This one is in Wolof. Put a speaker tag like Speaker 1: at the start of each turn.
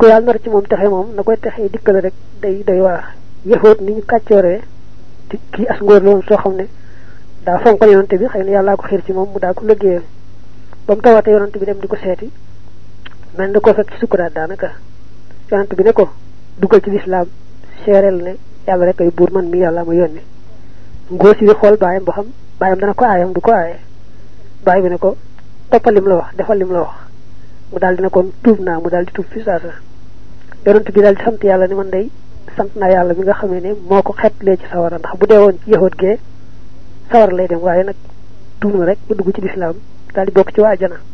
Speaker 1: ko yàlla nar ci moom texe moom na koy texee dikkal rek day doy waar yëfoot ni ñu kàccooree ci kii as ngóor la woon soo xam ne daa fonkal yonante bi xëy na yàllaa ko xiir ci moom mu daa ko liggéeyal ba mu tawatee yonante bi dem di ko seeti mel da koo fekk ci sukkuraat daanaka yonante bi ne ko dugal ci lislaam seereel ne yàlla rek ay buur man mi yàlla ma yónni ngóor si di xool baayam ba xam baayam dana ko aayam du ko aaye baay bi ne ko toppal lim la wax defal lim la wax mu daal dina kon tuub naa mu daal di tuub fi saasa yonante bi daal di sant yàlla ni man day sant naa yàlla mi nga xamee ne moo ko xeetlee ci sawara ndax bu dee woon ci yahoot gee sawara lay dem waaye nag tuub na rek bu dugg ci lislaam daal di bokk ci waa ajana